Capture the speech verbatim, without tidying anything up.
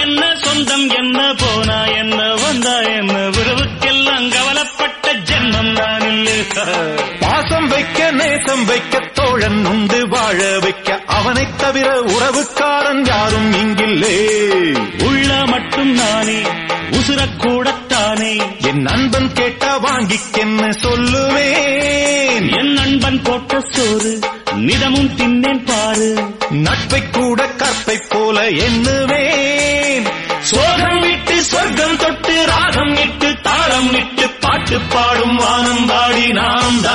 என்ன சொந்தம் என்ன போனா என்ன வந்தா என்ன உறவுக்கெல்லாம் கவலைப்பட்ட ஜென்மம் நான் இல்லை. பாசம் வைக்க நேசம் வைக்க தோழன் உண்டு வாழ வைக்க அவனை தவிர உறவுக்காரன் யாரும் இங்கில்லே. உள்ள மட்டும் நானே உசுரக்கூடத்தானே என் நண்பன் கேட்டா வாங்கிக்கென்னு சொல்லுவேன். என் நண்பன் போட்ட சோறு நிதமும் தின்னேன் பாரு. நட்பை கூட கற்பை போல எண்ணுவேன். சோகம் விட்டு சொர்க்கம் தொட்டு ராகம் இட்டு தாளம் இட்டு பாட்டு பாடும் வானம் பாடி நாம்